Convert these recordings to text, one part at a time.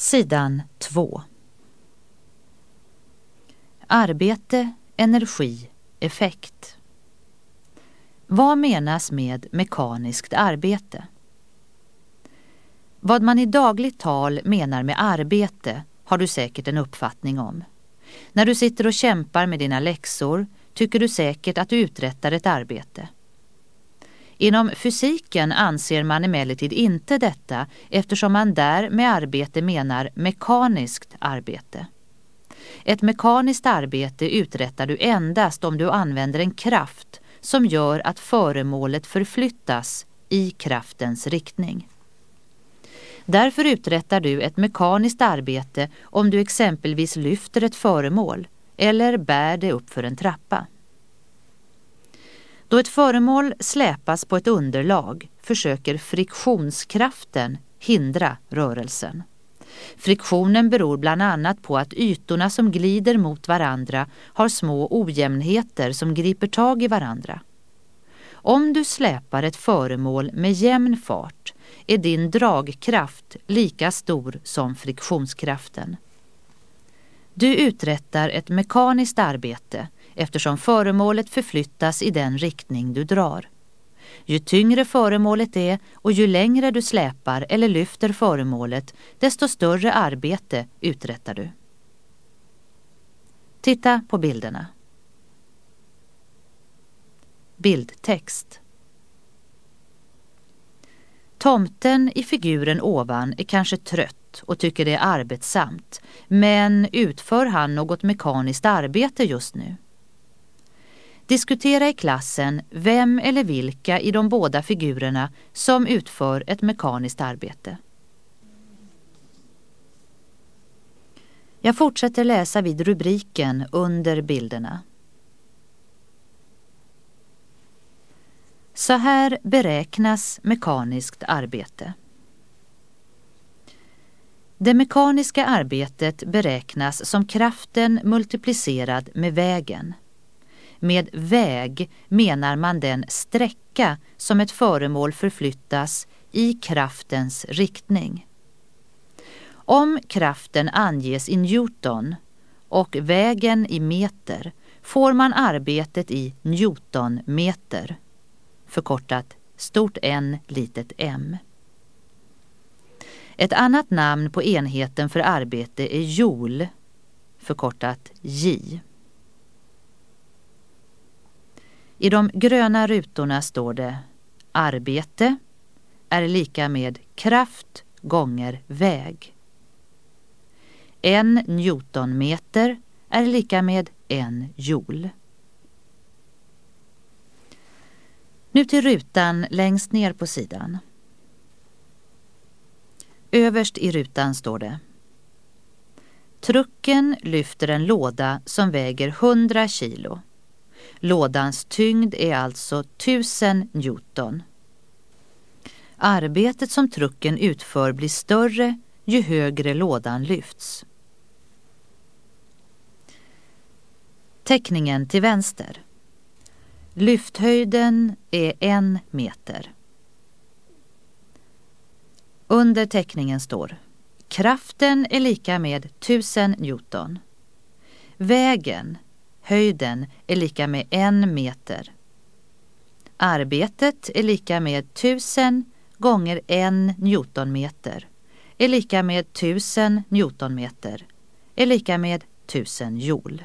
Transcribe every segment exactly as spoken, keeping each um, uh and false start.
Sidan två. Arbete, energi, effekt. Vad menas med mekaniskt arbete? Vad man i dagligt tal menar med arbete har du säkert en uppfattning om. När du sitter och kämpar med dina läxor tycker du säkert att du uträttar ett arbete. Inom fysiken anser man emellertid inte detta eftersom man där med arbete menar mekaniskt arbete. Ett mekaniskt arbete uträttar du endast om du använder en kraft som gör att föremålet förflyttas i kraftens riktning. Därför uträttar du ett mekaniskt arbete om du exempelvis lyfter ett föremål eller bär det upp för en trappa. Då ett föremål släpas på ett underlag försöker friktionskraften hindra rörelsen. Friktionen beror bland annat på att ytorna som glider mot varandra har små ojämnheter som griper tag i varandra. Om du släpar ett föremål med jämn fart är din dragkraft lika stor som friktionskraften. Du uträttar ett mekaniskt arbete eftersom föremålet förflyttas i den riktning du drar. Ju tyngre föremålet är och ju längre du släpar eller lyfter föremålet, desto större arbete uträttar du. Titta på bilderna. Bildtext. Tomten i figuren ovan är kanske trött och tycker det är arbetsamt, men utför han något mekaniskt arbete just nu? Diskutera i klassen vem eller vilka i de båda figurerna som utför ett mekaniskt arbete. Jag fortsätter läsa vid rubriken under bilderna. Så här beräknas mekaniskt arbete. Det mekaniska arbetet beräknas som kraften multiplicerad med vägen. Med väg menar man den sträcka som ett föremål förflyttas i kraftens riktning. Om kraften anges i Newton och vägen i meter får man arbetet i Newtonmeter, förkortat stort N litet m. Ett annat namn på enheten för arbete är joule, förkortat J. I de gröna rutorna står det arbete är lika med kraft gånger väg. En newtonmeter är lika med en joule. Nu till rutan längst ner på sidan. Överst i rutan står det: trucken lyfter en låda som väger hundra kilo. Lådans tyngd är alltså tusen newton. Arbetet som trucken utför blir större ju högre lådan lyfts. Teckningen till vänster. Lyfthöjden är en meter. Under teckningen står: kraften är lika med tusen newton. Vägen, höjden, är lika med en meter. Arbetet är lika med tusen gånger en newtonmeter är lika med tusen newtonmeter är lika med tusen joule.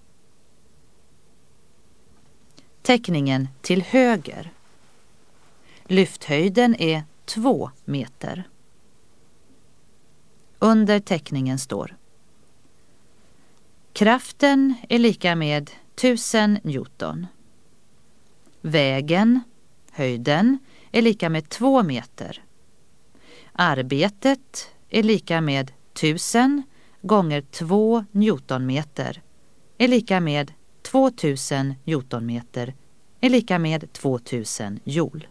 Teckningen till höger. Lyfthöjden är två meter. Under teckningen står: kraften är lika med tusen newton. Vägen, höjden, är lika med två meter. Arbetet är lika med tusen gånger två newtonmeter är lika med tvåtusen newtonmeter är lika med tvåtusen joule.